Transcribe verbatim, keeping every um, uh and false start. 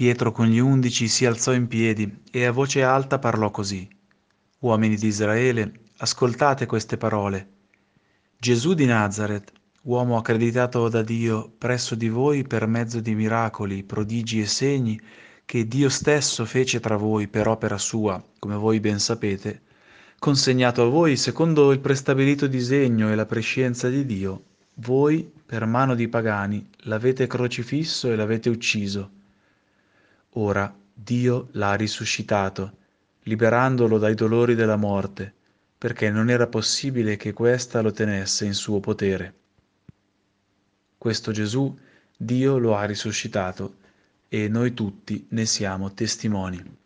Pietro con gli undici si alzò in piedi e a voce alta parlò così: Uomini di Israele, ascoltate queste parole. Gesù di Nazaret, uomo accreditato da Dio presso di voi per mezzo di miracoli, prodigi e segni che Dio stesso fece tra voi per opera sua, come voi ben sapete, consegnato a voi secondo il prestabilito disegno e la prescienza di Dio, voi, per mano di pagani, l'avete crocifisso e l'avete ucciso. Ora Dio l'ha risuscitato, liberandolo dai dolori della morte, perché non era possibile che questa lo tenesse in suo potere. Questo Gesù Dio lo ha risuscitato e noi tutti ne siamo testimoni.